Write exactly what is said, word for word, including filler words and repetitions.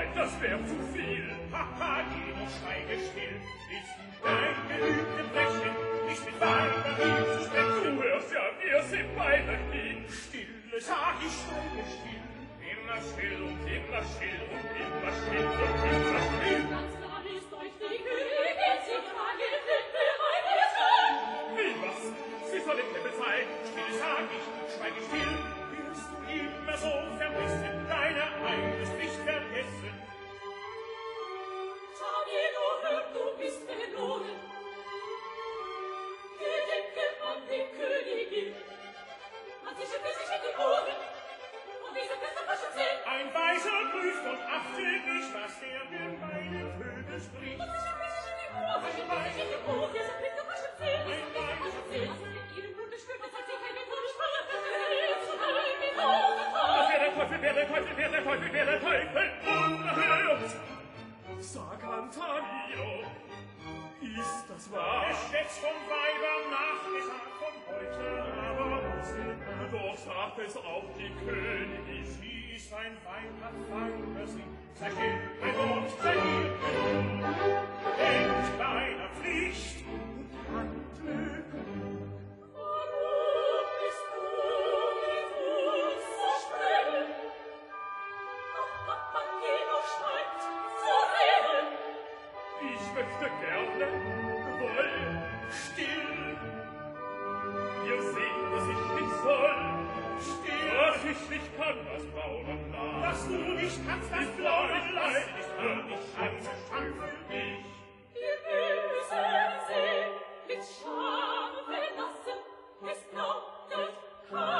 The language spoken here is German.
das wär zu viel. Haha, geh doch, schweige still. Ist dein geübte Brechen nicht mit weiter Lieb zu sprechen? Du hörst ja, wir sind beide hin. Stille, sag ich, schweige still. Immer still und immer still und immer still und immer still. Ganz klar ist euch die Königin, sie tragen Himmel eine Schön. Wie was? Sie soll im Himmel sein. Still, sag ich, schweige still. Wirst du immer so vermissen, deine Eines nicht vergessen. Schau dir nur, hör, du bist verloren. Gedenke an die Königin. Man sichert sich in die Ohren. Und diese Feste waschen sie. Ein Weiser prüft und achtet nicht, was der mir meine Töne spricht. Und sichert sich in die Ohren. Ein Weiser in die Ohren. Diese Feste waschen sie. Ein Weiser prüft. Was mit ihrem Blut gespürt, das hat sie keine Todessprache. Jetzt rein wie Tod. Wer der Teufel, wer der Teufel, wer der Teufel, wer der Teufel unerhört. Sag, Antonio, ist das wahr? Es steht vom Weiber nachgesagt von heute, aber was denn? Doch sagt es auch die Königin. Sie ist ein Weib, hat feiner Sinn. Sei still, mein Mund, sei hier genug. Denkt deiner Pflicht und handle klug. Warum bist du mit uns so streng? Doch Papa Gino schreibt zu reden. Ich möchte gerne, wohl, still. Ihr seht, dass ich nicht soll, still. Dass ich nicht kann, das Blauen lassen. Dass du nicht kannst, das Blauen lassen. Ich kann nicht ganz Stand für dich. Wir bösen See mit Scham verlassen, es braucht euch kein